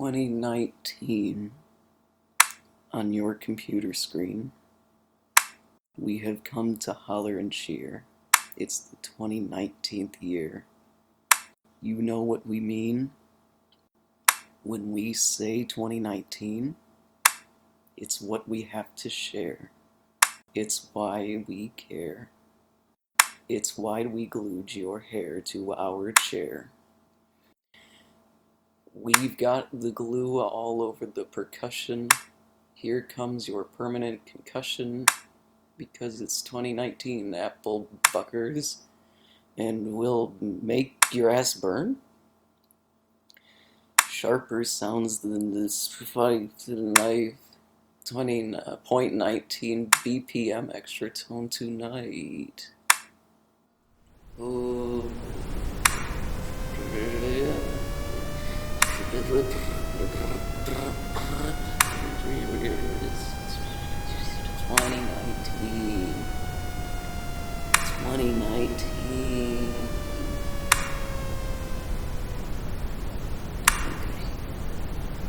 2019 on your computer screen. We have come to holler and cheer. It's the 2019th year. You know what we mean when we say 2019? It's what we have to share. It's why we care. It's why we glued your hair to our chair. We've got the glue all over the percussion. Here comes your permanent concussion. Because it's 2019, apple buckers, and will make your ass burn. Sharper sounds than this fight knife. 20.19 BPM extra tone tonight. Oh. 2019.